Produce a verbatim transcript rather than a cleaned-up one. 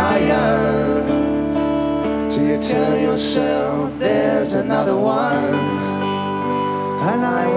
higher till you tell yourself there's another one. And I